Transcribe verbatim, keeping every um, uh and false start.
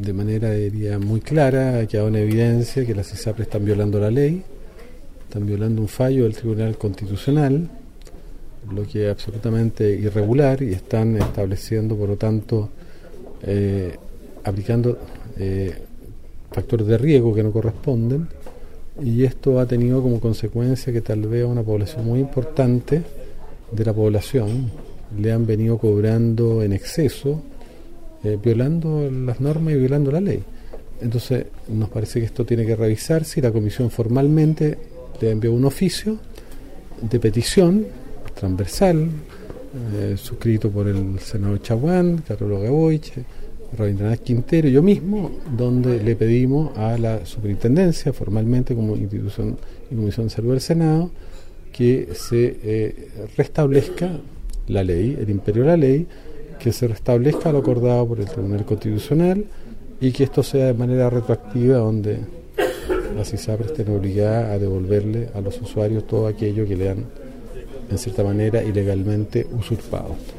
de manera, diría, muy clara, ha quedado en evidencia que las ISAPRES están violando la ley, están violando un fallo del Tribunal Constitucional, lo que es absolutamente irregular, y están estableciendo, por lo tanto, eh, aplicando eh, factores de riesgo que no corresponden, y esto ha tenido como consecuencia que tal vez a una población muy importante de la población le han venido cobrando en exceso, eh, violando las normas y violando la ley. Entonces nos parece que esto tiene que revisarse, y la comisión formalmente le envió un oficio de petición transversal, eh, suscrito por el senador Chaguán, Carlos Gaboiche, Rabindranath Quintero y yo mismo, donde le pedimos a la superintendencia, formalmente como institución y comisión de salud del Senado, que se eh, restablezca la ley, el imperio de la ley, que se restablezca lo acordado por el Tribunal Constitucional, y que esto sea de manera retroactiva, donde las ISAPRES estén obligadas a devolverle a los usuarios todo aquello que le han, en cierta manera, ilegalmente usurpado.